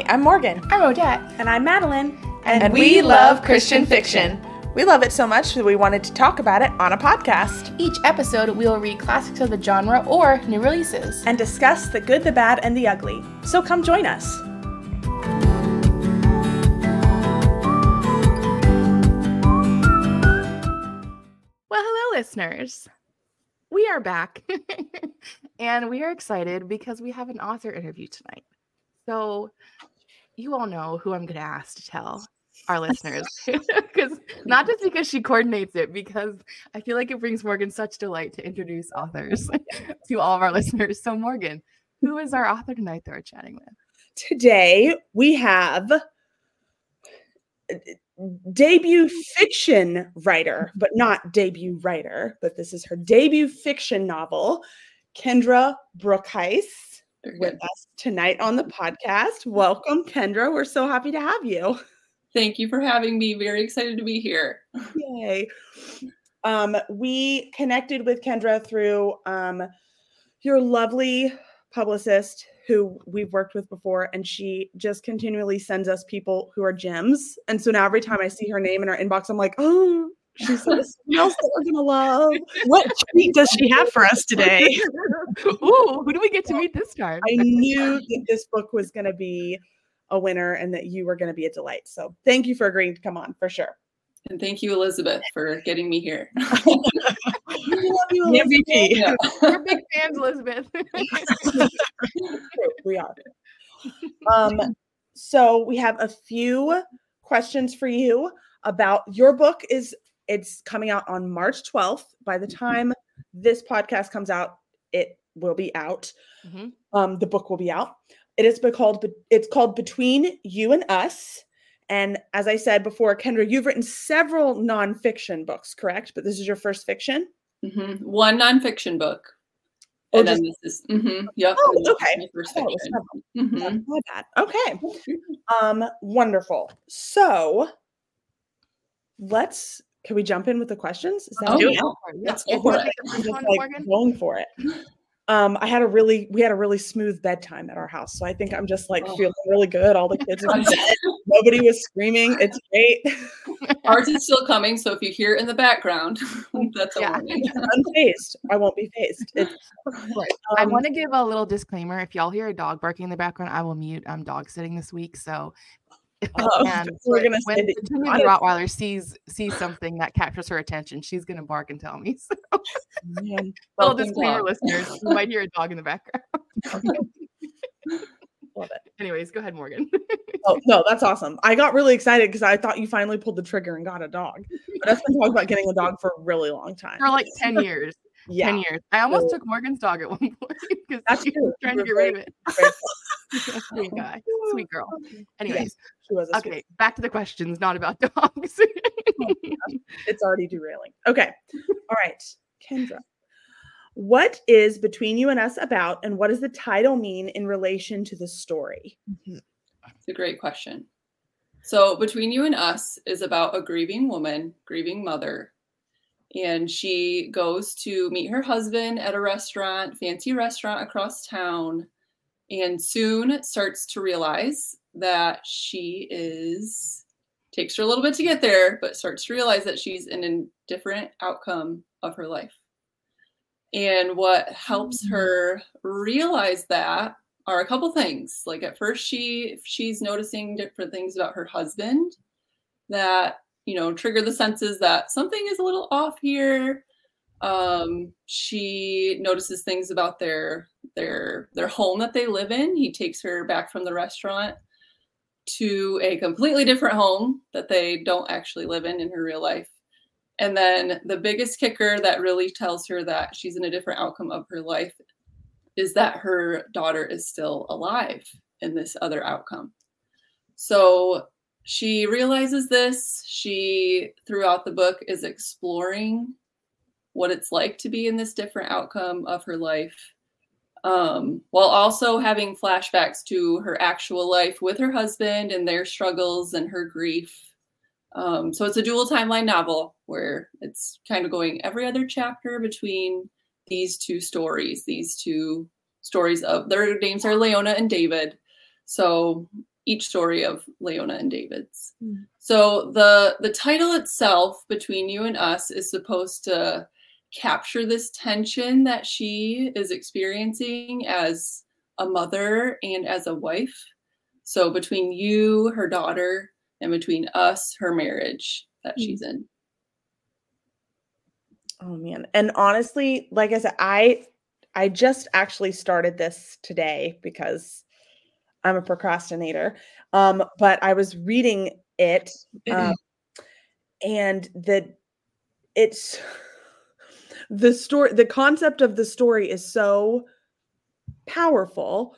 I'm Morgan. I'm Odette. And I'm Madeline. And we love Christian fiction. We love it so much that we wanted to talk about it on a podcast. Each episode, we will read classics of the genre or new releases. And discuss the good, the bad, and the ugly. So come join us. Well, hello, listeners. We are back. And we are excited because we have an author interview tonight. So you all know who I'm going to ask to tell our listeners. Because not just because she coordinates it, because I feel like it brings Morgan such delight to introduce authors to all of our listeners. So Morgan, who is our author tonight that we're chatting with? Today we have debut fiction writer, but not debut writer, but this is her debut fiction novel, Kendra Brookhuis, with us tonight on the podcast. Welcome, Kendra. We're so happy to have you. Thank you for having me. Very excited to be here. Yay. We connected with Kendra through your lovely publicist who we've worked with before, and she just continually sends us people who are gems. And so now every time I see her name in our inbox, I'm like, oh, she's something else that we're gonna love. What treat does she have for us today? Ooh, who do we get to meet this time? I knew that this book was gonna be a winner and that you were gonna be a delight. So thank you for agreeing to come on, for sure. And thank you, Elizabeth, for getting me here. We love you, Elizabeth. MVP. Yeah. We're big fans, Elizabeth. We are. So we have a few questions for you about your book. It's coming out on March 12th. By the time this podcast comes out, it will be out. The book will be out. It's called Between You and Us. And as I said before, Kendra, you've written several nonfiction books, correct? But this is your first fiction? Mm-hmm. One nonfiction book. Oh, And then this is, yep. Oh, okay. My first Oh, fiction. That's my bad. Okay. Wonderful. So can we jump in with the questions? Is that Oh, okay? yeah. Let's go for it. I'm just going for it. We had a really smooth bedtime at our house. So I think I'm just feeling really good. All the kids are in bed. Nobody was screaming. It's great. Ours is still coming. So if you hear it in the background, that's a warning. Unfazed. I won't be phased. I want to give a little disclaimer. If y'all hear a dog barking in the background, I will mute. I'm dog sitting this week. So we're gonna when say the Rottweiler sees something that captures her attention, she's gonna bark and tell me. So little disclaimer, listeners, you might hear a dog in the background. Love it. Anyways, go ahead, Morgan. Oh no, that's awesome. I got really excited because I thought you finally pulled the trigger and got a dog. But I've been talking about getting a dog for a really long time. For like 10 years. Yeah. 10 years. I almost took Morgan's dog at one point because she was trying to get rid of it. Sweet guy. Sweet girl. Anyways, she was okay, back to the questions, not about dogs. It's already derailing. Okay. All right. Kendra, what is Between You and Us about, and what does the title mean in relation to the story? It's a great question. So Between You and Us is about a grieving mother. And she goes to meet her husband at a fancy restaurant across town, and soon starts to realize that takes her a little bit to get there, but starts to realize that she's in a different outcome of her life. And what helps her realize that are a couple things. Like at first she's noticing different things about her husband that trigger the senses that something is a little off here. She notices things about their home that they live in. He takes her back from the restaurant to a completely different home that they don't actually live in her real life. And then the biggest kicker that really tells her that she's in a different outcome of her life is that her daughter is still alive in this other outcome. So she realizes this. She, throughout the book, is exploring what it's like to be in this different outcome of her life, while also having flashbacks to her actual life with her husband and their struggles and her grief. So it's a dual timeline novel where it's kind of going every other chapter between these two stories of their names are Leona and David. So each story of Leona and David's. So the title itself, Between You and Us, is supposed to capture this tension that she is experiencing as a mother and as a wife. So between you, her daughter, and between us, her marriage that she's in. Oh man. And honestly, like I said, I just actually started this today because I'm a procrastinator. But I was reading it, and it's the story, the concept of the story is so powerful.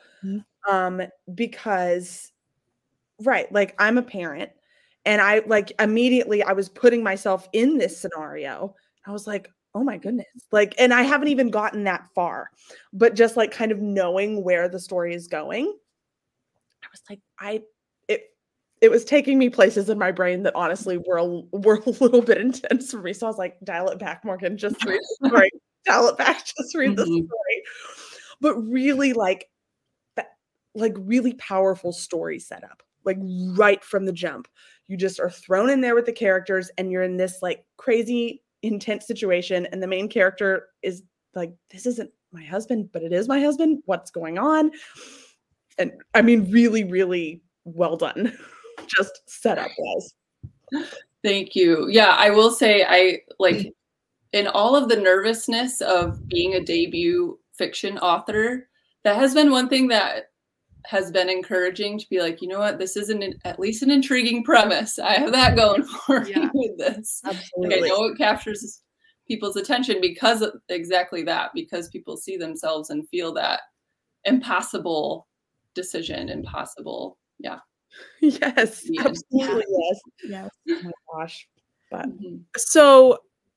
Because right, like I'm a parent, and I like immediately I was putting myself in this scenario. I was like, oh my goodness. Like, and I haven't even gotten that far, but just like kind of knowing where the story is going, I was like, it was taking me places in my brain that honestly were a little bit intense for me. So I was like, dial it back, Morgan, just read the story. Dial it back, just read the story. But really like really powerful story setup, like right from the jump. You just are thrown in there with the characters, and you're in this like crazy intense situation, and the main character is like, this isn't my husband, but it is my husband. What's going on? And I mean, really, really well done. Just setup wise. Thank you. Yeah, I will say I like in all of the nervousness of being a debut fiction author, that has been one thing that has been encouraging, to be like, you know what, this is at least an intriguing premise. I have that going for me with this. Absolutely. Like, I know it captures people's attention because of exactly that, because people see themselves and feel that impossible decision, impossible. Yeah. Yes, absolutely. Yes. Oh my gosh. But so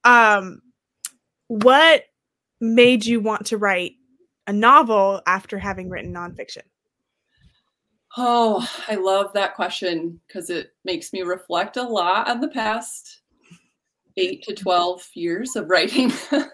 what made you want to write a novel after having written nonfiction? Oh, I love that question because it makes me reflect a lot on the past 8 to 12 years of writing.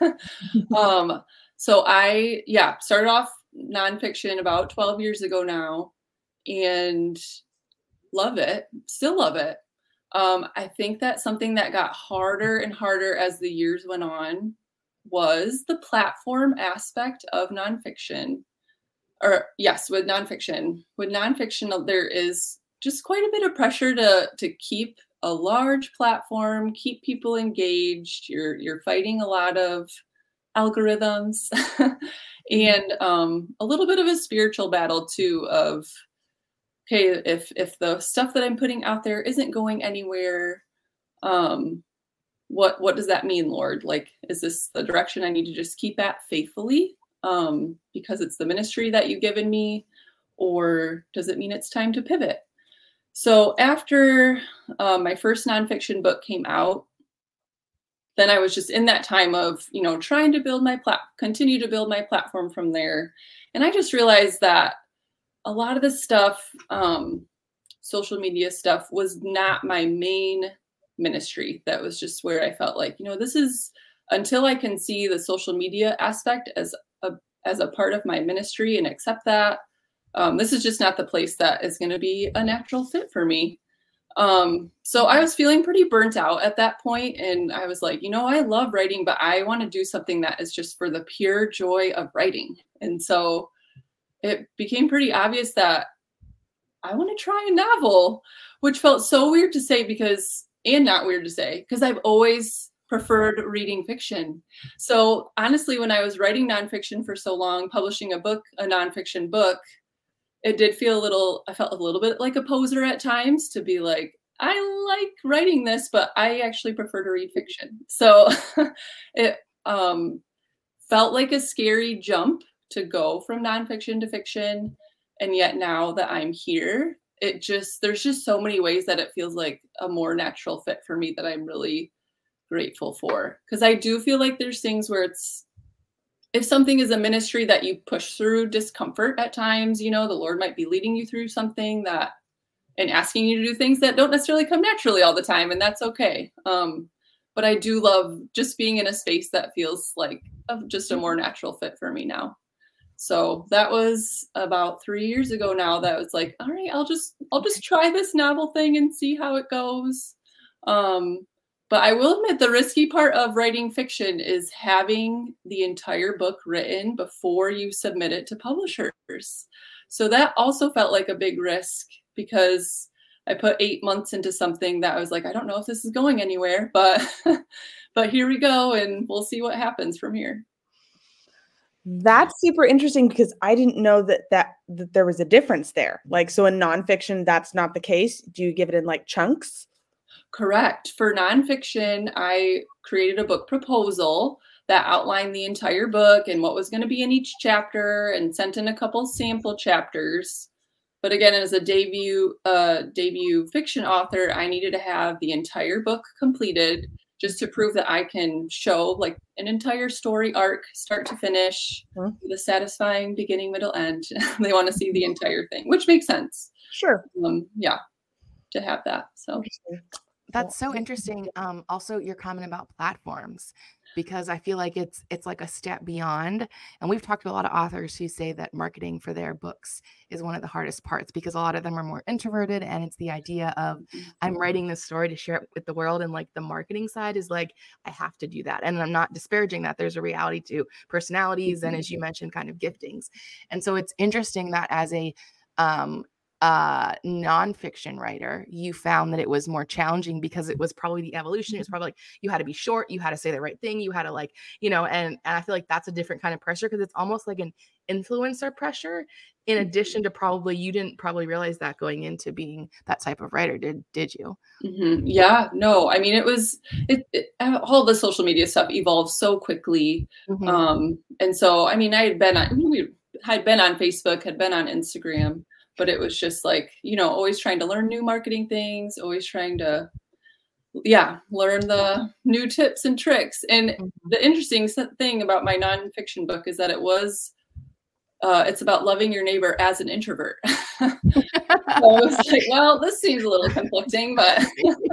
So I started off nonfiction about 12 years ago now, and love it. Still love it. I think that something that got harder and harder as the years went on was the platform aspect of nonfiction. Or yes, with nonfiction. With nonfiction, there is just quite a bit of pressure to keep a large platform, keep people engaged. You're fighting a lot of algorithms and a little bit of a spiritual battle too of, okay, if the stuff that I'm putting out there isn't going anywhere, what does that mean, Lord? Like, is this the direction I need to just keep at faithfully because it's the ministry that you've given me, or does it mean it's time to pivot? So after my first nonfiction book came out, then I was just in that time of, trying to build continue to build my platform from there. And I just realized that a lot of this stuff, social media stuff, was not my main ministry. That was just where I felt like, this is, until I can see the social media aspect as a part of my ministry and accept that, this is just not the place that is going to be a natural fit for me. So I was feeling pretty burnt out at that point, and I was like, I love writing, but I want to do something that is just for the pure joy of writing. And so it became pretty obvious that I want to try a novel, which felt so weird to say and not weird to say, because I've always preferred reading fiction. So honestly, when I was writing nonfiction for so long, publishing a nonfiction book, it did feel I felt a little bit like a poser at times to be like, I like writing this, but I actually prefer to read fiction. So it felt like a scary jump to go from nonfiction to fiction. And yet now that I'm here, there's just so many ways that it feels like a more natural fit for me that I'm really grateful for. Because I do feel like there's things where if something is a ministry that you push through discomfort at times, the Lord might be leading you through something and asking you to do things that don't necessarily come naturally all the time. And that's okay. But I do love just being in a space that feels like just a more natural fit for me now. So that was about 3 years ago now. That was like, all right, I'll just try this novel thing and see how it goes. But I will admit the risky part of writing fiction is having the entire book written before you submit it to publishers. So that also felt like a big risk because I put 8 months into something that I was like, I don't know if this is going anywhere, but but here we go, and we'll see what happens from here. That's super interesting because I didn't know that there was a difference there. Like, so in nonfiction, that's not the case. Do you give it in like chunks? Correct. For nonfiction, I created a book proposal that outlined the entire book and what was going to be in each chapter, and sent in a couple sample chapters. But again, as a debut fiction author, I needed to have the entire book completed just to prove that I can show like an entire story arc, start to finish, with a satisfying beginning, middle, end. They want to see the entire thing, which makes sense. Sure. Yeah, to have that. So that's so interesting. Also, your comment about platforms, because I feel like it's like a step beyond. And we've talked to a lot of authors who say that marketing for their books is one of the hardest parts, because a lot of them are more introverted, and it's the idea of I'm writing this story to share it with the world, and like the marketing side is like I have to do that. And I'm not disparaging that. There's a reality to personalities and, as you mentioned, kind of giftings. And so it's interesting that as a nonfiction writer, you found that it was more challenging because it was probably the evolution. It was probably like you had to be short, you had to say the right thing, you had to like, and I feel like that's a different kind of pressure, because it's almost like an influencer pressure, in addition to probably you didn't probably realize that going into being that type of writer, did you? Mm-hmm. Yeah, no, I mean, it all the social media stuff evolved so quickly. And so, I mean, I had been on Facebook, had been on Instagram, but it was just like, always trying to learn new marketing things, always trying to, learn the new tips and tricks. And the interesting thing about my nonfiction book is that it's about loving your neighbor as an introvert. So I was like, well, this seems a little conflicting, but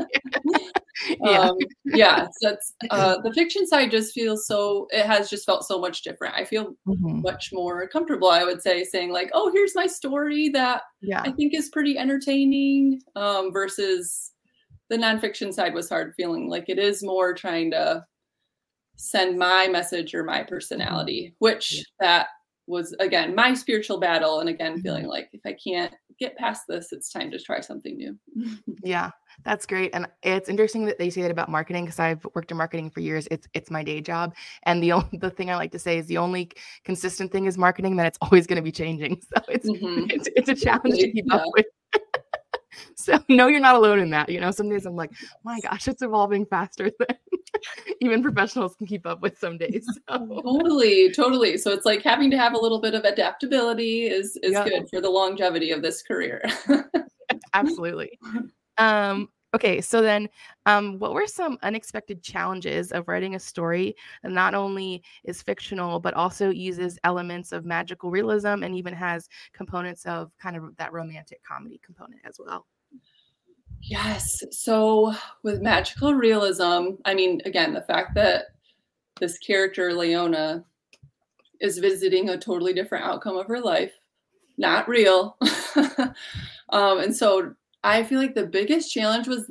so it's, the fiction side just feels it has just felt so much different. I feel much more comfortable, I would say, saying like, oh, here's my story that I think is pretty entertaining, versus the nonfiction side was hard, feeling like it is more trying to send my message or my personality, which that was, again, my spiritual battle. And again, feeling like if I can't get past this, it's time to try something new. Yeah, that's great. And it's interesting that they say that about marketing, because I've worked in marketing for years. It's my day job. And the thing I like to say is the only consistent thing is marketing, that it's always going to be changing. So it's a challenge to keep up with. So no, you're not alone in that. Some days I'm like, my gosh, it's evolving faster than even professionals can keep up with some days. So. Totally. So it's like having to have a little bit of adaptability is good for the longevity of this career. Absolutely. Okay, so then what were some unexpected challenges of writing a story that not only is fictional, but also uses elements of magical realism and even has components of kind of that romantic comedy component as well? Yes. So with magical realism, I mean, again, the fact that this character, Leona, is visiting a totally different outcome of her life, not real. And so I feel like the biggest challenge was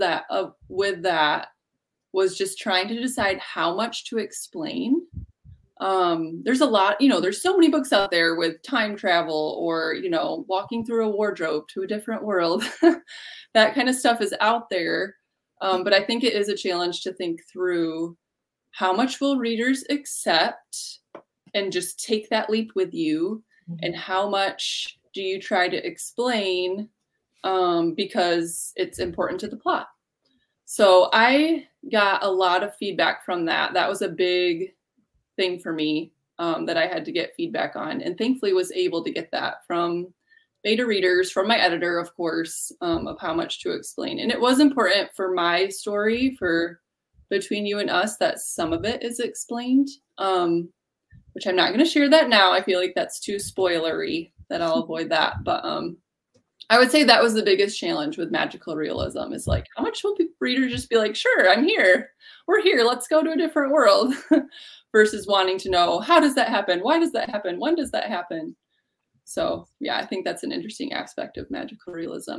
was just trying to decide how much to explain. There's a lot, there's so many books out there with time travel or, walking through a wardrobe to a different world. That kind of stuff is out there. But I think it is a challenge to think through how much will readers accept and just take that leap with you, and how much do you try to explain because it's important to the plot. So I got a lot of feedback from that. That was a big thing for me that I had to get feedback on, and thankfully was able to get that from beta readers, from my editor, of course, of how much to explain. And it was important for my story, for Between You and Us, that some of it is explained, which I'm not going to share that now. I feel like that's too spoilery, that I'll avoid that. But I would say that was the biggest challenge with magical realism, is like, how much will readers just be like, sure, I'm here. We're here. Let's go to a different world. versus wanting to know, how does that happen? Why does that happen? When does that happen? So yeah, I think that's an interesting aspect of magical realism.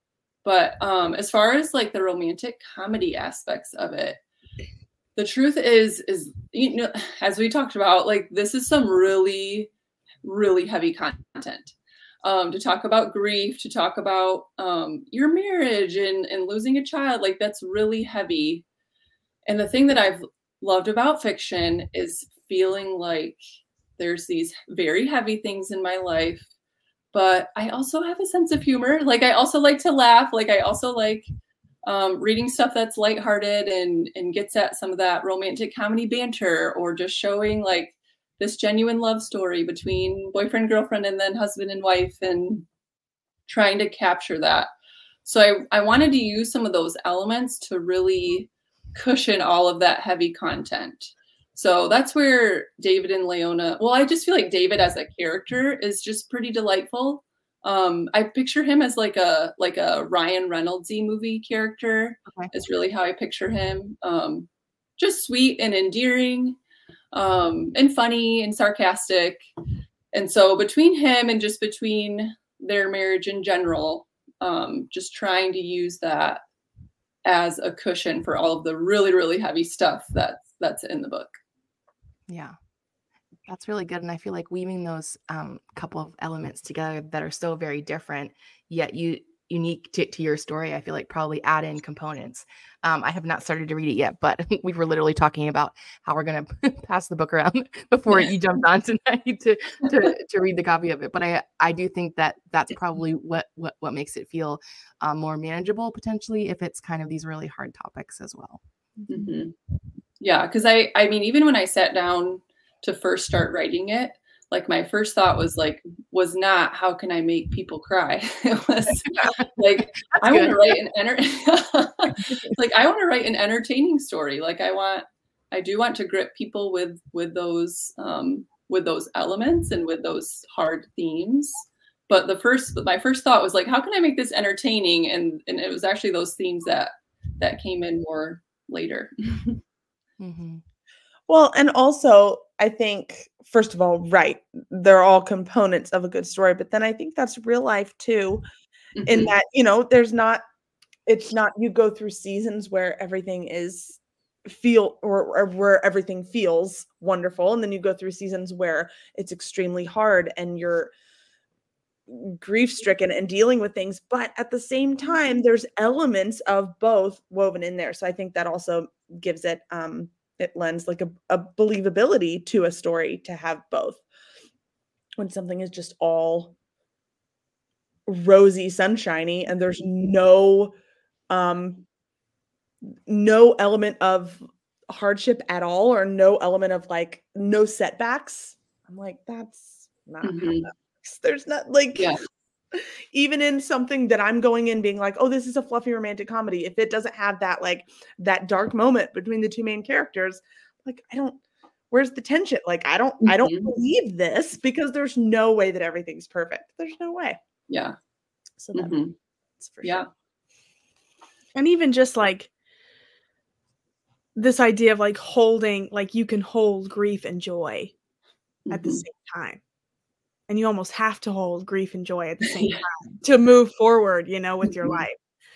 But as far as like the romantic comedy aspects of it, the truth is, as we talked about, like this is some really, really heavy content. To talk about grief, to talk about your marriage and losing a child, like that's really heavy. And the thing that I've loved about fiction is feeling like there's these very heavy things in my life, but I also have a sense of humor. Like I also like to laugh. Like I also like reading stuff that's lighthearted and gets at some of that romantic comedy banter, or just showing like this genuine love story between boyfriend, girlfriend, and then husband and wife, and trying to capture that. So I wanted to use some of those elements to really cushion all of that heavy content. So that's where David and Leona, well, I just feel like David as a character is just pretty delightful. I picture him as like a Ryan Reynolds-y movie character. Okay. Is really how I picture him. Just sweet and endearing, and funny and sarcastic. And so between him and just between their marriage in general, just trying to use that as a cushion for all of the really, really heavy stuff that's in the book. Yeah, that's really good. And I feel like weaving those couple of elements together that are so very different, yet unique to your story, I feel like probably add in components. I have not started to read it yet, but we were literally talking about how we're going to pass the book around before you jumped on tonight to read the copy of it. But I do think that that's probably what makes it feel more manageable potentially, if it's kind of these really hard topics as well. Mm-hmm. Yeah, because I mean, even when I sat down to first start writing it, like my first thought was not how can I make people cry? It was like I want to write I want to write an entertaining story. Like I do want to grip people with those elements and with those hard themes. But my first thought was like, how can I make this entertaining? And it was actually those themes that came in more later. Mm-hmm. Well, and also I think, first of all, right, they're all components of a good story, but then I think that's real life too, in that, it's not you go through seasons where everything is or where everything feels wonderful, and then you go through seasons where it's extremely hard and you're grief stricken and dealing with things, but at the same time there's elements of both woven in there. So I think that also gives it it lends like a believability to a story to have both. When something is just all rosy sunshiny and there's no element of hardship at all, or no element of like no setbacks, I'm like, that's not how that works. There's not like, Yeah. Even in something that I'm going in being like, oh, this is a fluffy romantic comedy, if it doesn't have that like that dark moment between the two main characters, like where's the tension? Like I don't believe this, because there's no way that everything's perfect. There's no way. Yeah. So that's for sure. And even just like this idea of like holding, like you can hold grief and joy at the same time. And you almost have to hold grief and joy at the same time to move forward, with your life.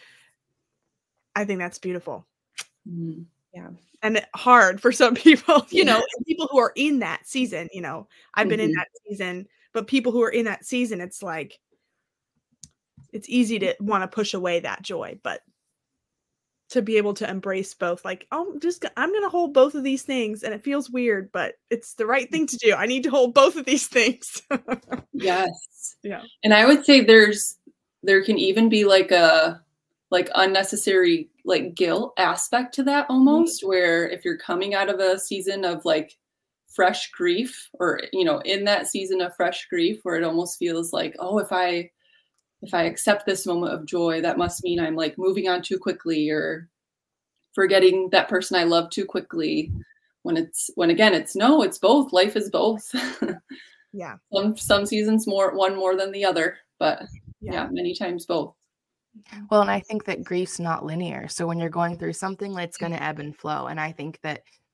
I think that's beautiful. Mm-hmm. Yeah. And hard for some people, people who are in that season, I've been in that season, but people who are in that season, it's like, it's easy to want to push away that joy, but to be able to embrace both, like, I'm going to hold both of these things, and it feels weird, but it's the right thing to do. I need to hold both of these things. Yes. Yeah. And I would say there can even be like a unnecessary like guilt aspect to that almost, where if you're coming out of a season of like fresh grief, or, in that season of fresh grief, where it almost feels like, oh, if I accept this moment of joy, that must mean I'm like moving on too quickly or forgetting that person I love too quickly. When again, it's both. Life is both. Yeah. Some seasons one more than the other, but yeah, many times both. Well, and I think that grief's not linear. So when you're going through something, it's going to ebb and flow. And I think that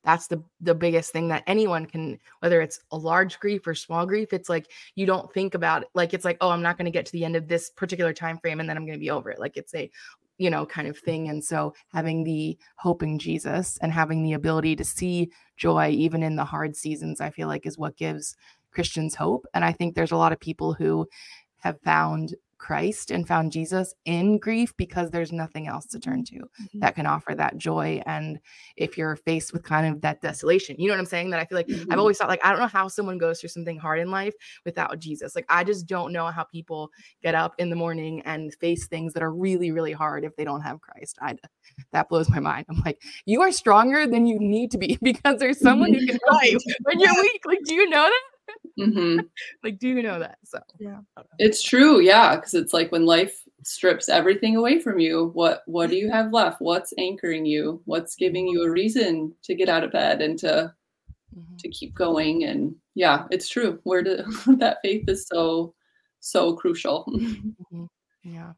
that's the biggest thing that anyone can, whether it's a large grief or small grief, it's like you don't think about it. Like it's like, oh, I'm not going to get to the end of this particular time frame and then I'm going to be over it. Like it's a, you know, kind of thing. And so having the hope in Jesus and having the ability to see joy even in the hard seasons, I feel like is what gives Christians hope. And I think there's a lot of people who have found Christ and found Jesus in grief because there's nothing else to turn to that can offer that joy. And if you're faced with kind of that desolation, you know what I'm saying? That I feel like I've always thought, like, I don't know how someone goes through something hard in life without Jesus. Like, I just don't know how people get up in the morning and face things that are really, really hard if they don't have Christ. That blows my mind. I'm like, you are stronger than you need to be because there's someone who can help you when you're weak. Like, do you know that? Like, do you know that? So Yeah, it's true. Yeah. Because it's like when life strips everything away from you, what do you have left? What's anchoring you? What's giving you a reason to get out of bed and to keep going? And yeah, it's true. That faith is so crucial. Yeah.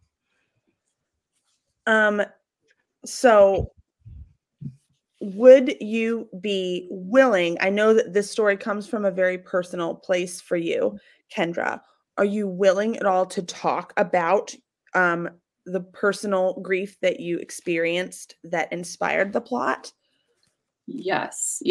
So would you be willing? I know that this story comes from a very personal place for you, Kendra. Are you willing at all to talk about the personal grief that you experienced that inspired the plot? Yes.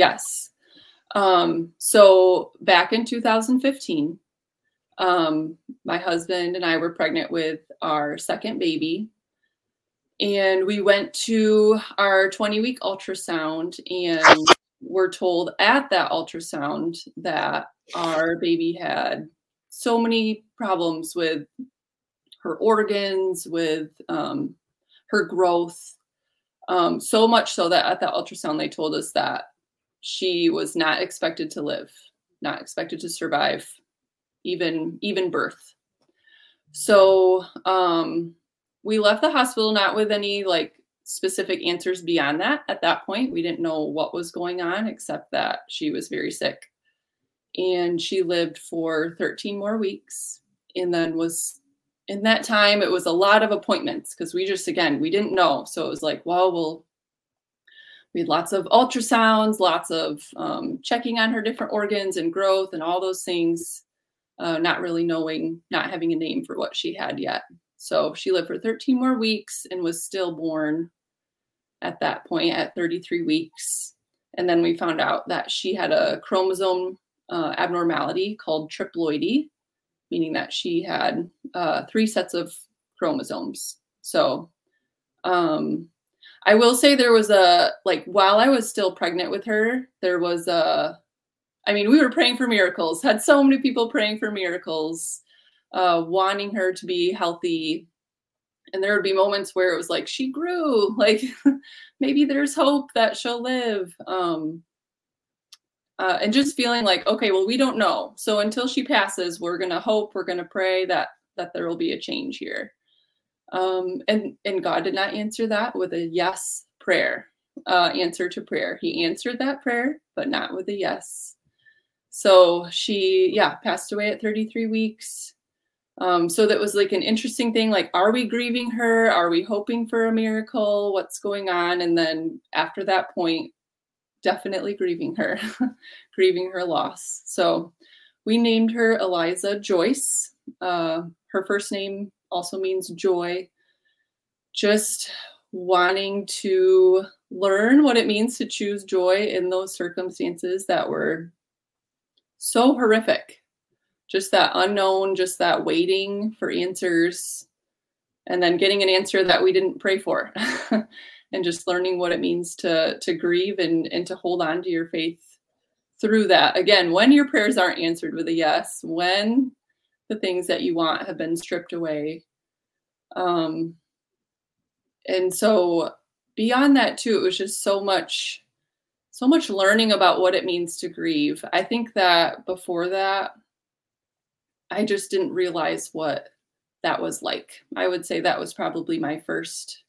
So back in 2015, my husband and I were pregnant with our second baby. And we went to our 20-week ultrasound and were told at that ultrasound that our baby had so many problems with her organs, with her growth. So much so that at that ultrasound, they told us that she was not expected to live, not expected to survive even birth. So, we left the hospital not with any like specific answers beyond that. At that point, we didn't know what was going on except that she was very sick. And she lived for 13 more weeks. And then in that time, it was a lot of appointments because we didn't know. So it was like, we had lots of ultrasounds, lots of checking on her different organs and growth and all those things, not really knowing, not having a name for what she had yet. So she lived for 13 more weeks and was stillborn at that point at 33 weeks. And then we found out that she had a chromosome abnormality called triploidy, meaning that she had 3 sets of chromosomes. So I will say there was while I was still pregnant with her, there was we were praying for miracles, had so many people praying for miracles. Wanting her to be healthy. And there would be moments where it was like, she grew, like maybe there's hope that she'll live. And just feeling like, okay, well, we don't know. So until she passes, we're going to hope, we're going to pray that there will be a change here. And God did not answer that with a yes prayer, answer to prayer. He answered that prayer, but not with a yes. So she, passed away at 33 weeks. So that was like an interesting thing. Like, are we grieving her? Are we hoping for a miracle? What's going on? And then after that point, definitely grieving her, grieving her loss. So we named her Eliza Joyce. Her first name also means joy. Just wanting to learn what it means to choose joy in those circumstances that were so horrific. Just that unknown, just that waiting for answers, and then getting an answer that we didn't pray for, and just learning what it means to grieve and to hold on to your faith through that. Again, when your prayers aren't answered with a yes, when the things that you want have been stripped away. And so beyond that too, it was just so much learning about what it means to grieve. I think that before that, I just didn't realize what that was like. I would say that was probably my first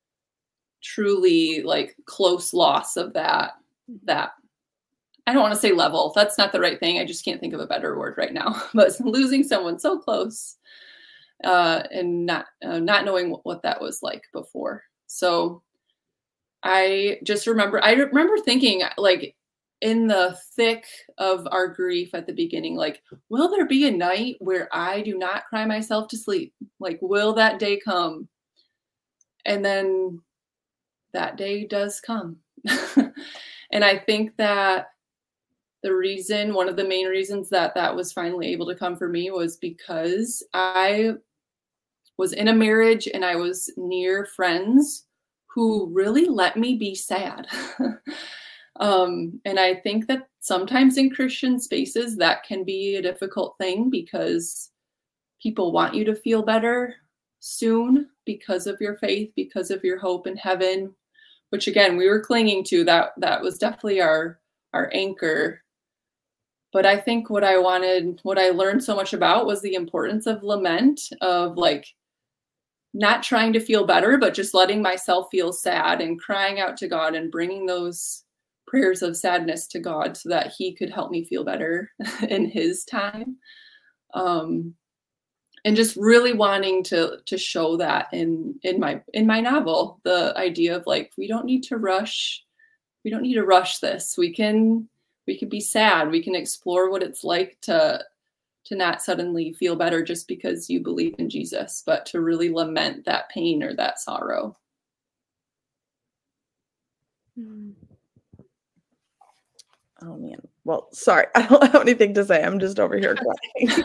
truly like close loss of that. I don't want to say level. That's not the right thing. I just can't think of a better word right now. But losing someone so close and not knowing what that was like before. So I remember thinking, like, in the thick of our grief at the beginning, like, will there be a night where I do not cry myself to sleep? Like, will that day come? And then that day does come. And I think that one of the main reasons that was finally able to come for me was because I was in a marriage and I was near friends who really let me be sad. And I think that sometimes in Christian spaces that can be a difficult thing because people want you to feel better soon because of your faith, because of your hope in heaven, which again, we were clinging to. That was definitely our anchor. But I think what I learned so much about was the importance of lament, of like not trying to feel better, but just letting myself feel sad and crying out to God and bringing those prayers of sadness to God so that he could help me feel better in his time. And just really wanting to show that in my novel, the idea of like, we don't need to rush this. We can be sad. We can explore what it's like to not suddenly feel better just because you believe in Jesus, but to really lament that pain or that sorrow. Oh man. Well, sorry. I don't have anything to say. I'm just over here crying.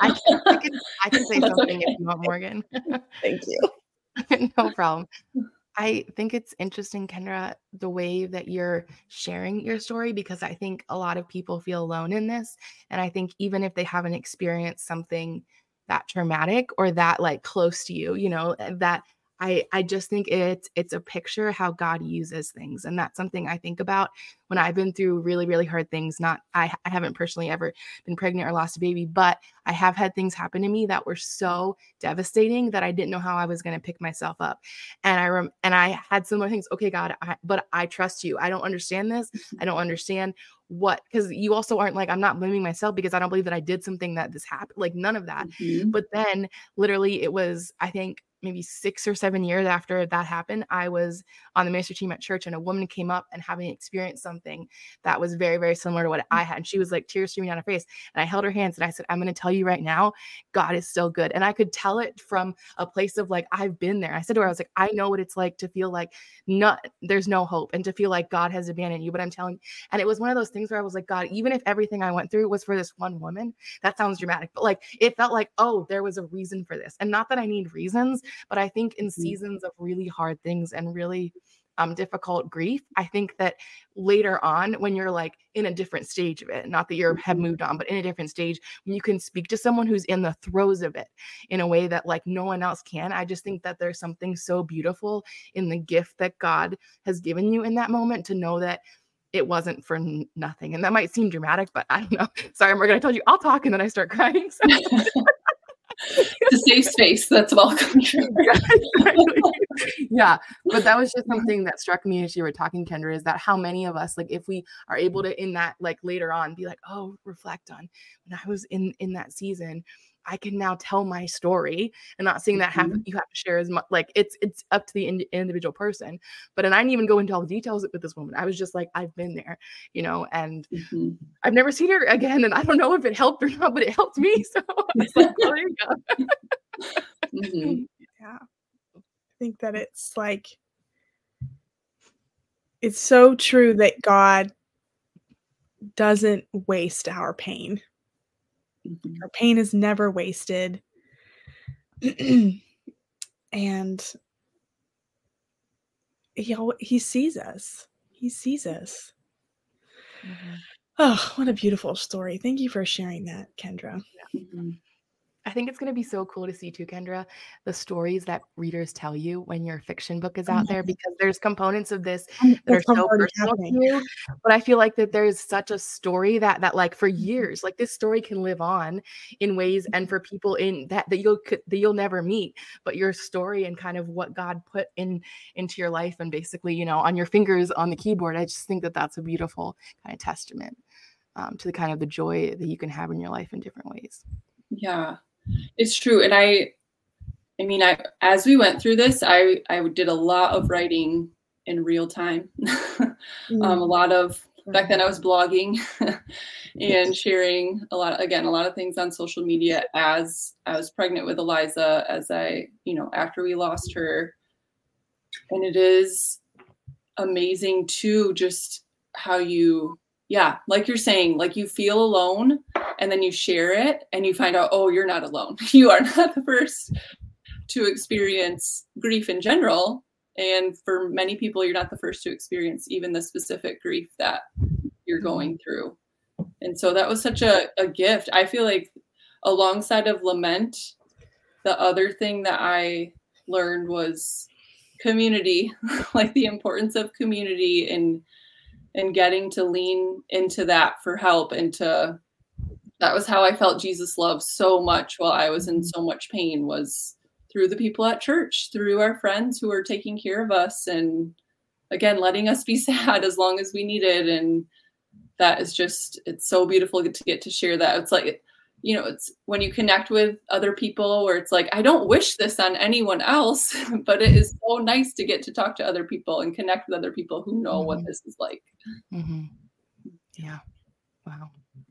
I can say something if you want, Morgan. Thank you. No problem. I think it's interesting, Kendra, the way that you're sharing your story, because I think a lot of people feel alone in this. And I think even if they haven't experienced something that traumatic or that like close to you, you know, that I just think it's a picture how God uses things. And that's something I think about when I've been through really, really hard things. I haven't personally ever been pregnant or lost a baby, but I have had things happen to me that were so devastating that I didn't know how I was going to pick myself up. And I had similar things. Okay, God, but I trust you. I don't understand this. I don't understand because you also aren't like, I'm not blaming myself because I don't believe that I did something that this happened, like none of that. Mm-hmm. But then literally it was, I think, maybe 6 or 7 years after that happened, I was on the ministry team at church and a woman came up and having experienced something that was very, very similar to what I had. And she was like tears streaming down her face. And I held her hands and I said, I'm going to tell you right now, God is still good. And I could tell it from a place of like, I've been there. I said to her, I was like, I know what it's like to feel like there's no hope and to feel like God has abandoned you. But I'm telling you, and it was one of those things where I was like, God, even if everything I went through was for this one woman, that sounds dramatic, but like, it felt like, oh, there was a reason for this. And not that I need reasons, but I think in seasons of really hard things and really difficult grief, I think that later on when you're like in a different stage of it, not that you have moved on, but in a different stage, when you can speak to someone who's in the throes of it in a way that like no one else can, I just think that there's something so beautiful in the gift that God has given you in that moment to know that it wasn't for nothing. And that might seem dramatic, but I don't know. Sorry, Morgan, I told you I'll talk and then I start crying. So. It's a safe space that's welcome. Yeah, exactly. Yeah, but that was just something that struck me as you were talking, Kendra, is that how many of us, like if we are able to in that like later on be like, oh, reflect on when I was in that season, I can now tell my story and not saying that you have to share as much, like it's up to the individual person. But and I didn't even go into all the details with this woman. I was just like, I've been there, you know, and I've never seen her again. And I don't know if it helped or not, but it helped me. So I was like, oh, there you go. Yeah. I think that it's like, it's so true that God doesn't waste our pain. Our pain is never wasted. And he sees us. He sees us. Oh, what a beautiful story. Thank you for sharing that, Kendra. I think it's going to be so cool to see too, Kendra, the stories that readers tell you when your fiction book is out there, because there's components of this that are so personal to you. But I feel like that there's such a story that like for years, like this story can live on in ways and for people in that you'll never meet, but your story and kind of what God put into your life and basically, you know, on your fingers on the keyboard. I just think that that's a beautiful kind of testament to the kind of the joy that you can have in your life in different ways. Yeah. It's true. And I mean, as we went through this, I did a lot of writing in real time, a lot of back then I was blogging and sharing a lot of things on social media as I was pregnant with Eliza, as I, after we lost her. And it is amazing too, just how you, like you're saying, like you feel alone and then you share it and you find out, oh, you're not alone. You are not the first to experience grief in general. And for many people, you're not the first to experience even the specific grief that you're going through. And so that was such a gift. I feel like alongside of lament, the other thing that I learned was community, like the importance of community and getting to lean into that for help. And that was how I felt Jesus love so much while I was in so much pain, was through the people at church, through our friends who were taking care of us, and again, letting us be sad as long as we needed. And that is just, it's so beautiful to get to share that. It's like, it's when you connect with other people where it's like, I don't wish this on anyone else, but it is so nice to get to talk to other people and connect with other people who know what this is like. Mm-hmm. Yeah. Wow.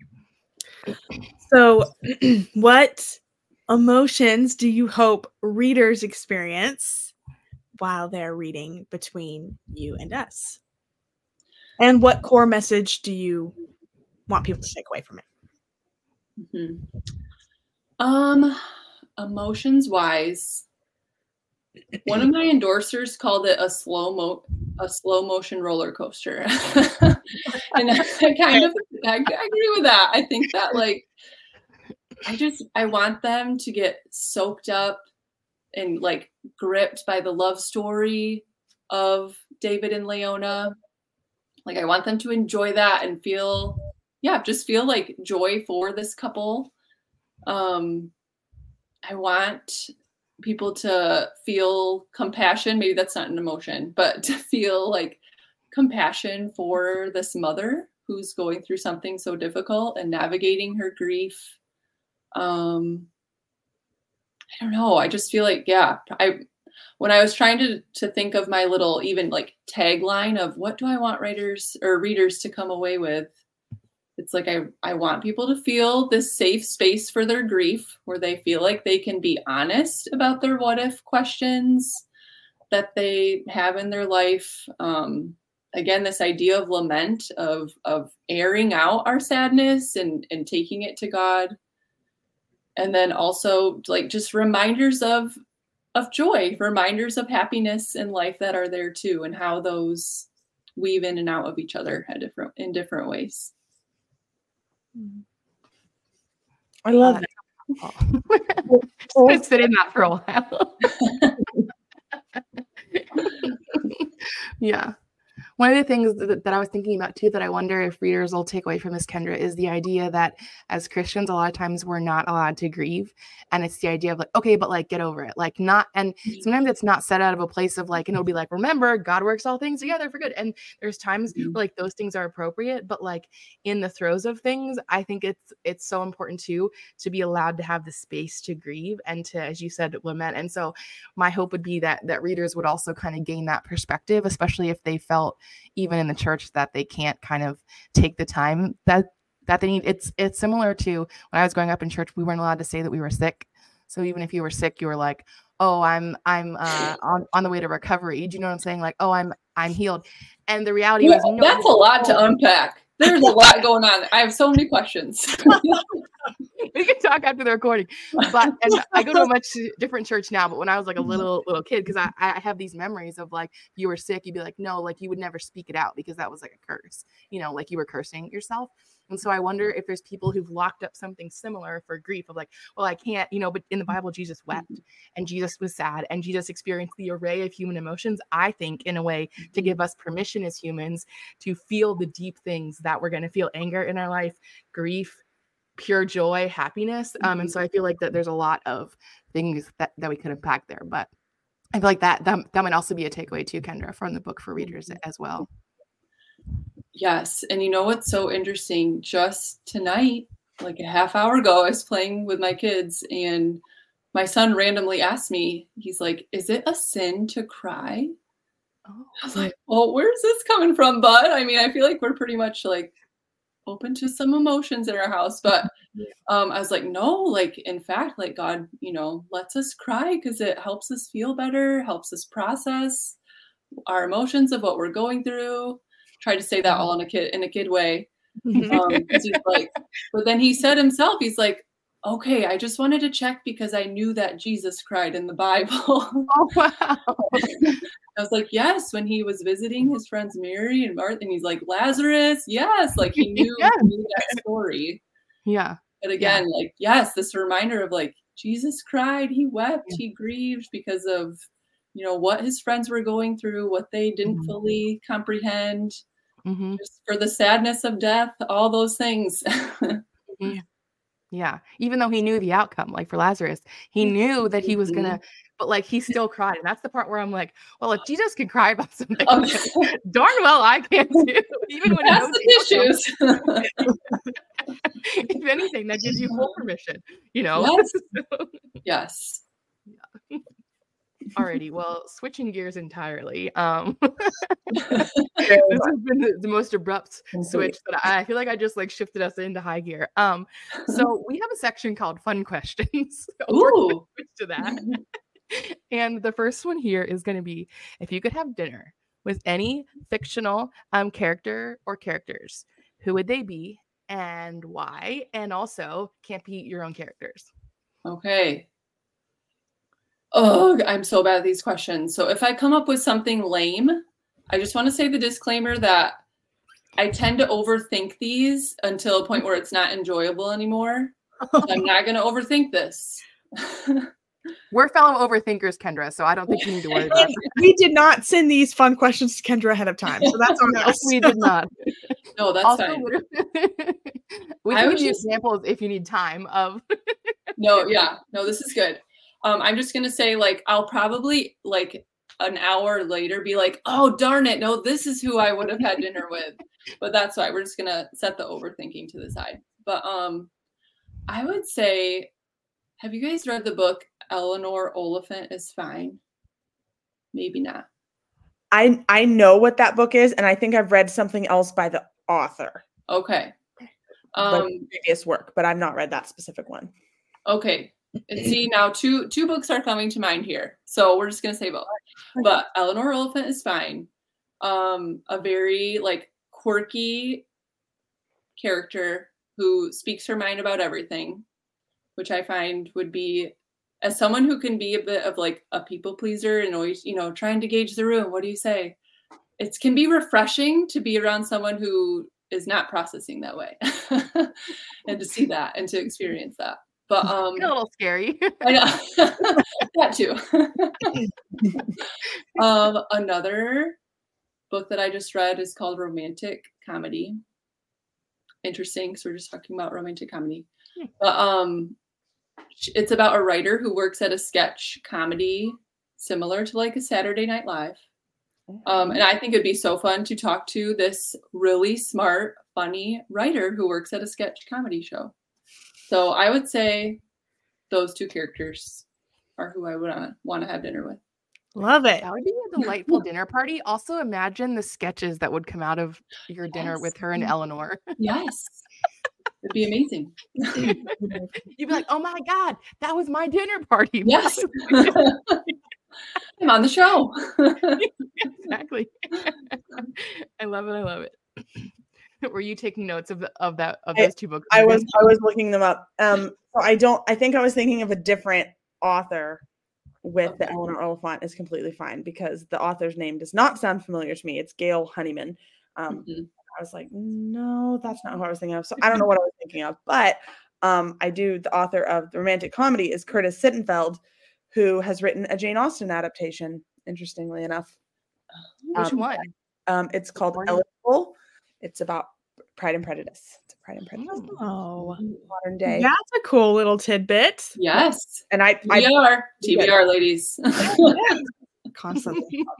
So what emotions do you hope readers experience while they're reading Between You and Us? And what core message do you want people to take away from it? Emotions wise, one of my endorsers called it a slow motion roller coaster. And I agree with that. I think that I want them to get soaked up and like gripped by the love story of David and Leona. Like I want them to enjoy that and feel like joy for this couple. I want people to feel compassion. Maybe that's not an emotion, but to feel like compassion for this mother who's going through something so difficult and navigating her grief. I don't know. I just feel like, when I was trying to think of my little, even like tagline of what do I want writers or readers to come away with, it's like, I want people to feel this safe space for their grief where they feel like they can be honest about their what if questions that they have in their life. Again, this idea of lament, of airing out our sadness and taking it to God. And then also like just reminders of joy, reminders of happiness in life that are there too, and how those weave in and out of each other in different ways. I love that. Just gonna sit in that for a while. Yeah. One of the things that I was thinking about too, that I wonder if readers will take away from this, Kendra, is the idea that as Christians, a lot of times we're not allowed to grieve. And it's the idea of like, okay, but like, get over it. Like not, and sometimes it's not said out of a place of like, and it'll be like, remember, God works all things together for good. And there's times where like those things are appropriate, but like in the throes of things, I think it's so important too, to be allowed to have the space to grieve and to, as you said, lament. And so my hope would be that readers would also kind of gain that perspective, especially if they felt even in the church that they can't kind of take the time that they need. It's similar to when I was growing up in church, we weren't allowed to say that we were sick. So even if you were sick, you were like, oh, I'm on the way to recovery. Do you know what I'm saying? Like, oh, I'm healed. And the reality was, no, that's a lot to unpack. There's a lot going on. I have so many questions. We can talk after the recording. But and I go to a much different church now. But when I was like a little kid, because I have these memories of like, you were sick, you'd be like, no, like you would never speak it out because that was like a curse, like you were cursing yourself. And so I wonder if there's people who've locked up something similar for grief of like, well, I can't, but in the Bible, Jesus wept and Jesus was sad and Jesus experienced the array of human emotions, I think, in a way to give us permission as humans to feel the deep things that we're going to feel: anger in our life, grief, pure joy, happiness. And so I feel like that there's a lot of things that we could unpack there, but I feel like that might also be a takeaway too, Kendra, from the book for readers as well. Yes. And you know what's so interesting? Just tonight, like a half hour ago, I was playing with my kids and my son randomly asked me, he's like, is it a sin to cry? Oh. I was like, well, where's this coming from, bud? I mean, I feel like we're pretty much like open to some emotions in our house, but I was like, no, like, in fact, like God, lets us cry because it helps us feel better, helps us process our emotions of what we're going through. Try to say that all in a kid way. 'Cause he's like, but then he said himself, he's like, okay, I just wanted to check because I knew that Jesus cried in the Bible. Oh, wow. I was like, yes, when he was visiting his friends Mary and Martha, and he's like, Lazarus, yes, like he knew, Yes. he knew that story. Yeah. But again, like, yes, this reminder of like, Jesus cried, he wept, Yeah. he grieved because of, what his friends were going through, what they didn't fully comprehend, just for the sadness of death, all those things. Mhm. Yeah. Even though he knew the outcome, like for Lazarus, he knew that he was gonna, but like he still cried. And that's the part where I'm like, well, if Jesus can cry about something, darn well I can too. Even when he knows the tissues. If anything, that gives you full permission, Yes. Yes. Yeah. Alrighty, well, switching gears entirely. This has been the most abrupt switch that I feel like I just like shifted us into high gear. So we have a section called Fun Questions. We're gonna switch to that. And the first one here is going to be, if you could have dinner with any fictional character or characters, who would they be and why? And also, can't be your own characters. Okay. Oh, I'm so bad at these questions. So if I come up with something lame, I just want to say the disclaimer that I tend to overthink these until a point where it's not enjoyable anymore. So I'm not going to overthink this. We're fellow overthinkers, Kendra, so I don't think you need to worry about it. We did not send these fun questions to Kendra ahead of time, so that's on us. We did not. No, that's Also, fine. We can give you examples if you need time of. No, this is good. I'm just going to say, like, I'll probably, like, an hour later be like, oh, darn it. No, this is who I would have had dinner with. But that's why we're just going to set the overthinking to the side. But I would say, have you guys read the book Eleanor Oliphant is Fine? Maybe not. I know what that book is, and I think I've read something else by the author. Okay. Previous work, but I've not read that specific one. Okay. And see, now two books are coming to mind here. So we're just going to say both. But Eleanor Oliphant is Fine. A very like quirky character who speaks her mind about everything, which I find would be, as someone who can be a bit of like a people pleaser and always, trying to gauge the room. What do you say? It can be refreshing to be around someone who is not processing that way and to see that and to experience that. But a little scary. I know. That too. Another book that I just read is called Romantic Comedy. Interesting, because we're just talking about romantic comedy. But it's about a writer who works at a sketch comedy similar to like a Saturday Night Live. And I think it'd be so fun to talk to this really smart, funny writer who works at a sketch comedy show. So I would say those two characters are who I would want to have dinner with. Love it. That would be a delightful dinner party. Also, imagine the sketches that would come out of your dinner with her and Eleanor. Yes. It'd be amazing. You'd be like, oh my God, that was my dinner party. Yes. I'm on the show. Exactly. I love it. Were you taking notes of those two books? I was looking them up. So I think I was thinking of a different author with the Eleanor Oliphant is completely fine because the author's name does not sound familiar to me. It's Gail Honeyman. I was like, no, that's not who I was thinking of. So I don't know what I was thinking of, but the author of the romantic comedy is Curtis Sittenfeld, who has written a Jane Austen adaptation, interestingly enough. Which one? It's called Eligible. It's about Pride and Prejudice. It's a Pride and Prejudice. Oh, modern day. That's a cool little tidbit. Yes. And TBR, ladies. Constantly.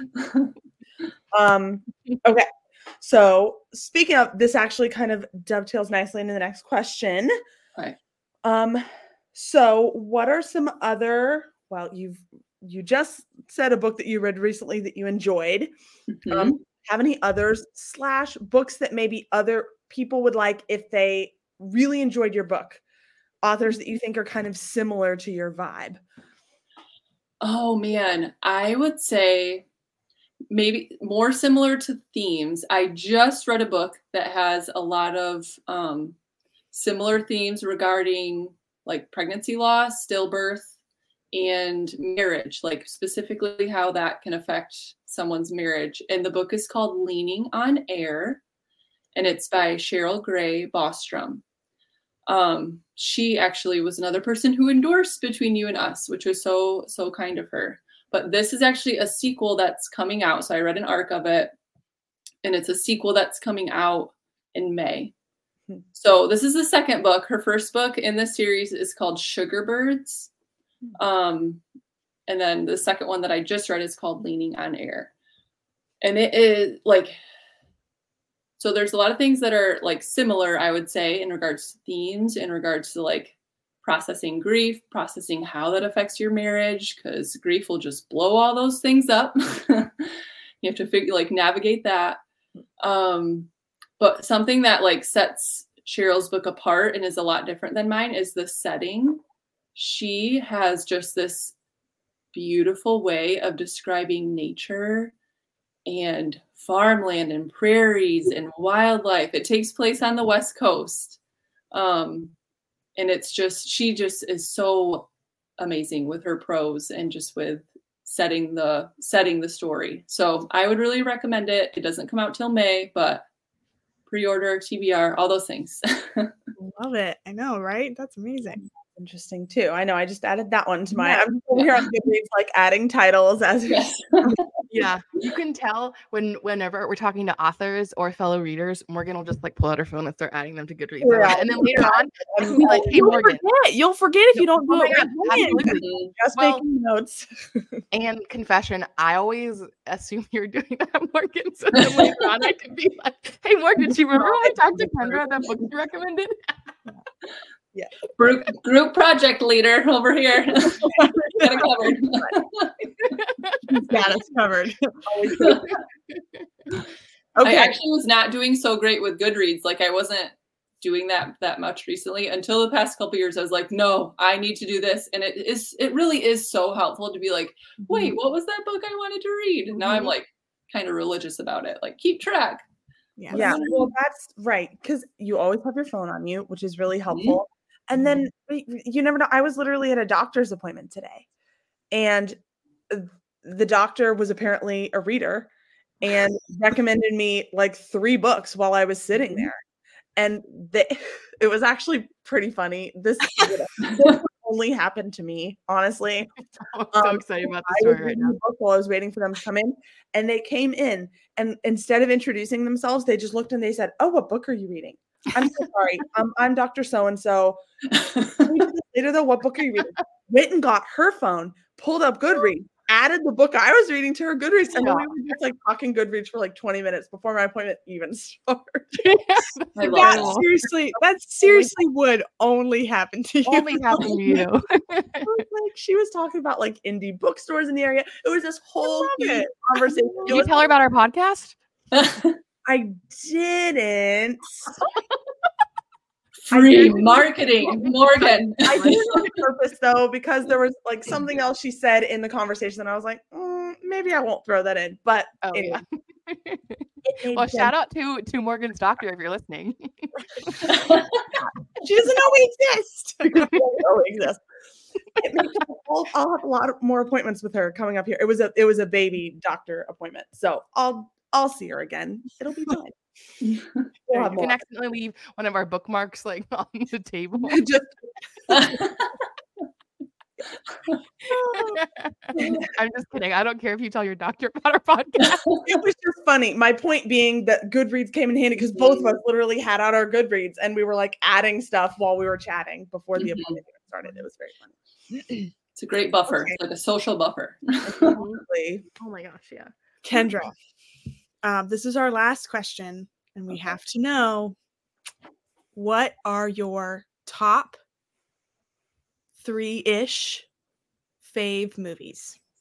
Okay. So speaking of, this actually kind of dovetails nicely into the next question. Right. So what are some other, well, you've you just said a book that you read recently that you enjoyed. Mhm. Have any others / books that maybe other people would like if they really enjoyed your book? Authors that you think are kind of similar to your vibe? Oh man, I would say maybe more similar to themes. I just read a book that has a lot of similar themes regarding like pregnancy loss, stillbirth, and marriage, like specifically how that can affect someone's marriage. And the book is called Leaning on Air, and it's by Cheryl Gray Bostrom. She actually was another person who endorsed Between You and Us, which was so kind of her. But this is actually a sequel that's coming out. So I read an arc of it, and it's a sequel that's coming out in May. So this is the second book. Her first book in this series is called Sugar Birds. And then the second one that I just read is called Leaning on Air. And it is like, so there's a lot of things that are like similar, I would say, in regards to themes, in regards to like processing grief, processing how that affects your marriage, because grief will just blow all those things up. You have to navigate that. But something that like sets Cheryl's book apart and is a lot different than mine is the setting. She has just this beautiful way of describing nature and farmland and prairies and wildlife. It takes place on the West Coast. And it's just, she just is so amazing with her prose and just with setting the story. So I would really recommend it. It doesn't come out till May, but pre-order, TBR, all those things. Love it. I know, right? That's amazing. Interesting too. I know. I just added that one to my. Yeah. I'm over here on Goodreads, like adding titles as. Yes. Yeah, you can tell whenever we're talking to authors or fellow readers, Morgan will just like pull out her phone and start adding them to Goodreads. Yeah. And then later on, I'll be like, "Hey, Morgan." You'll forget if you don't do Oh my it. God, right away. absolutely. Just Well- making notes. And confession, I always assume you're doing that, Morgan. So then later on, I could be like, "Hey, Morgan, do you remember when I talked to Kendra that book you recommended?" Yeah. Group project leader over here. Got it covered. Got us covered. I actually was not doing so great with Goodreads. Like I wasn't doing that much recently until the past couple of years. I was like, no, I need to do this. And it really is so helpful to be like, wait, what was that book I wanted to read? And now I'm like kind of religious about it. Like keep track. Yeah. Well, that's right. Because you always have your phone on you, which is really helpful. And then you never know. I was literally at a doctor's appointment today, and the doctor was apparently a reader and recommended me like 3 books while I was sitting there. And it was actually pretty funny. This only happened to me, honestly. I'm so excited about this story right now. While I was waiting for them to come in, and they came in, and instead of introducing themselves, they just looked and they said, "Oh, what book are you reading?" I'm so sorry. I'm Dr. So-and-so. Later though, what book are you reading? Went and got her phone, pulled up Goodreads, added the book I was reading to her Goodreads, and then we were just like talking Goodreads for like 20 minutes before my appointment even started. That seriously would only happen to you. Only happened to you. Like she was talking about like indie bookstores in the area. It was this whole huge conversation. Did you tell her about our podcast? I didn't. Free marketing, Morgan. I did it on purpose though, because there was like something else she said in the conversation, and I was like, maybe I won't throw that in. But anyway. Well, shout out to Morgan's doctor if you're listening. She doesn't know we exist. I'll have a lot more appointments with her coming up here. It was a baby doctor appointment, so I'll see her again. It'll be fine. You can accidentally leave one of our bookmarks like on the table. I'm just kidding. I don't care if you tell your doctor about our podcast. It was just funny. My point being that Goodreads came in handy because both of us literally had out our Goodreads and we were like adding stuff while we were chatting before the appointment started. It was very funny. It's a great buffer. Okay. It's like a social buffer. Oh my gosh, yeah. Kendra, this is our last question, and we have to know, what are your top 3-ish fave movies?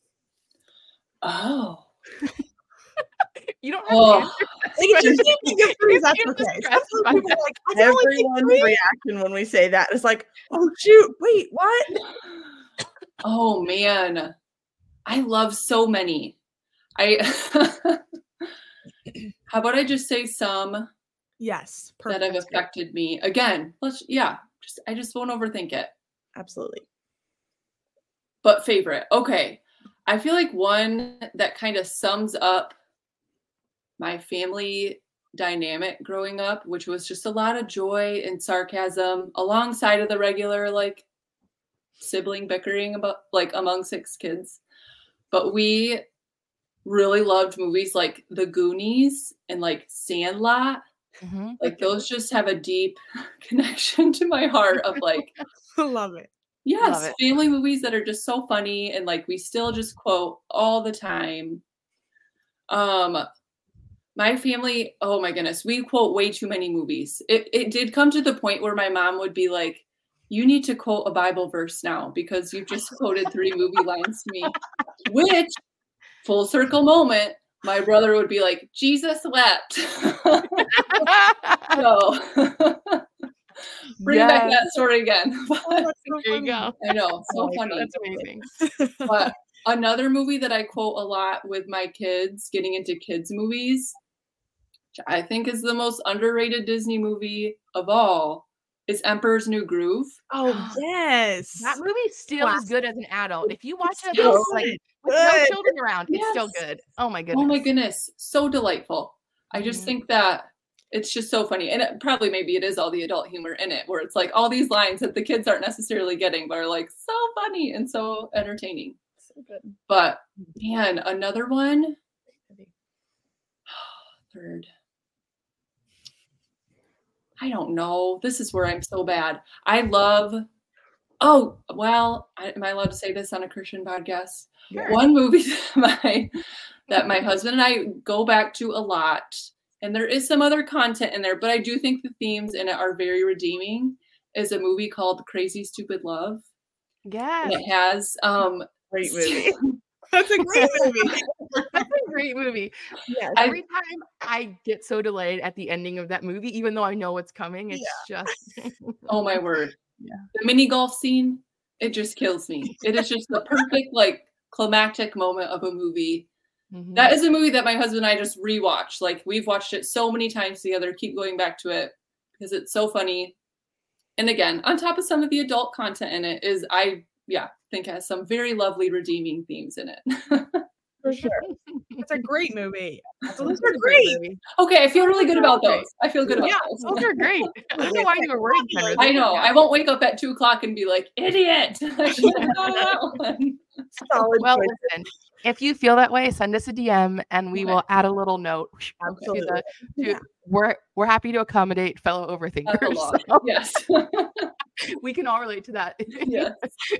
Oh. You don't have Oh. to answer. Like, if you can't think of threes, that's If you're okay. stressed Sometimes by people are that. like, I can only think Everyone's three. reaction when we say that is like, oh shoot, wait, what? Oh man. I love so many. How about I just say some Yes, that perfect. have That's great. affected me? Again, I just won't overthink it. Absolutely. But favorite. Okay. I feel like one that kind of sums up my family dynamic growing up, which was just a lot of joy and sarcasm alongside of the regular like sibling bickering about like among 6 kids. But we really loved movies like The Goonies and like Sandlot. Mhm. Like those just have a deep connection to my heart of like, Love it. yes, it. family movies that are just so funny and like we still just quote all the time. My family, oh my goodness, we quote way too many movies. It did come to the point where my mom would be like, you need to quote a Bible verse now because you've just quoted 3 movie lines to me. Which, full circle moment, my brother would be like, Jesus wept. So bring back that story again. Oh, that's so There you funny. go. I know, so my funny. That's amazing. But another movie that I quote a lot with my kids, getting into kids movies, which I think is the most underrated Disney movie of all, is Emperor's New Groove. Oh, yes. That movie still is Classic. good as an adult. If you watch it Still as like good. with no Good. children around, it's still Yes. good. Oh my goodness. Oh my goodness, so delightful. I just Mhm. think that it's just so funny. And probably maybe it is all the adult humor in it, where it's like all these lines that the kids aren't necessarily getting, but are like so funny and so entertaining. So good. But man, another one. Third. I don't know. This is where I'm so bad. I love. Oh, well, am I allowed to say this on a Christian podcast? Sure. One movie that my husband and I go back to a lot, and there is some other content in there, but I do think the themes in it are very redeeming, is a movie called Crazy Stupid Love. And Yes. it has Great movie. That's a great movie. That's a great movie. Yes. Every time I get so delayed at the ending of that movie, even though I know what's coming, it's just oh my word. Yeah. The mini golf scene, it just kills me. It is just the perfect like climactic moment of a movie. Mhm. That is a movie that my husband and I just rewatched. Like we've watched it so many times together, keep going back to it because it's so funny. And again, on top of some of the adult content in it is think it has some very lovely redeeming themes in it. For sure. It's a great movie. That's a Those are great great. movie. Okay, I feel really good about Okay. those. I feel good about Yeah, those. those are great. I don't know why you were worried, Kendra. I know. I won't wake up at 2:00 and be like, idiot. I should have thought of that one. Solid Well, choice. listen, if you feel that way, send us a DM and we Okay. will add a little note. Absolutely. We're happy to accommodate fellow overthinkers. So Yes. we can all relate to that. Yes.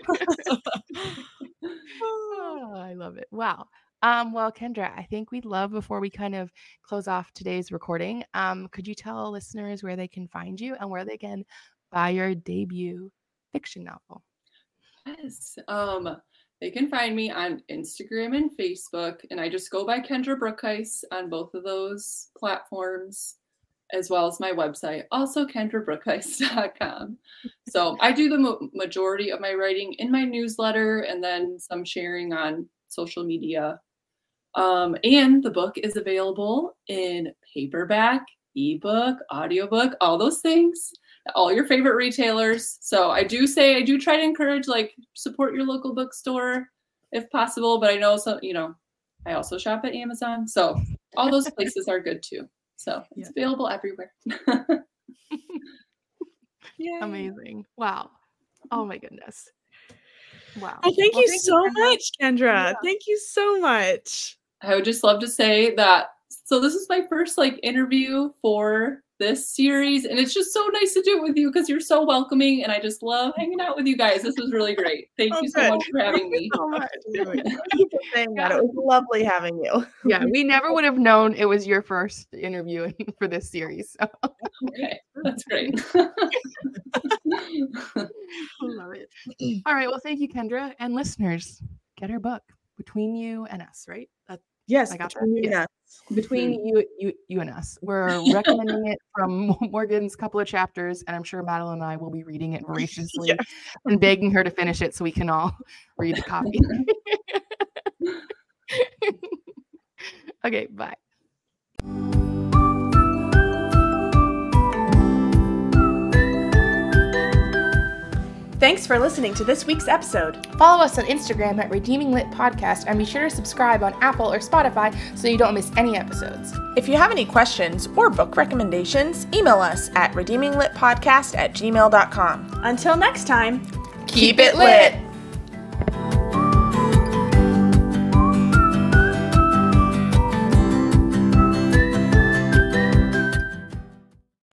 Oh, I love it. Wow. Well, Kendra, I think we'd love before we kind of close off today's recording, could you tell listeners where they can find you and where they can buy your debut fiction novel? Yes. They can find me on Instagram and Facebook, and I just go by Kendra Brookhuis on both of those platforms, as well as my website, also kendrabrookhuis.com. So I do the majority of my writing in my newsletter and then some sharing on social media. And the book is available in paperback, ebook, audiobook, all those things, all your favorite retailers. So I do try to encourage like support your local bookstore if possible, but I know I also shop at Amazon. So all those places are good too. So it's available everywhere. Yeah. Amazing. Wow. Oh my goodness. Wow. Oh, thank Well, you so Kendra. much, Kendra. Thank you so much. I would just love to say that, so this is my first like interview for this series, and it's just so nice to do it with you because you're so welcoming, and I just love hanging out with you guys. This was really great. Thank you so good. much for having me. So much. Thank you for saying that. It was lovely having you. Yeah, we never would have known it was your first interview for this series. So. Okay, that's great. Love it. All right. Well, thank you, Kendra. And listeners, get her book. between you and us, right? Yes, I got between that. you and us. Between you and us. We're recommending it from Morgan's couple of chapters, and I'm sure Madeline and I will be reading it voraciously and begging her to finish it so we can all read the copy. Okay, bye. Thanks for listening to this week's episode. Follow us on Instagram at Redeeming Lit Podcast, and be sure to subscribe on Apple or Spotify so you don't miss any episodes. If you have any questions or book recommendations, email us at redeeminglitpodcast@gmail.com. Until next time, Keep it lit!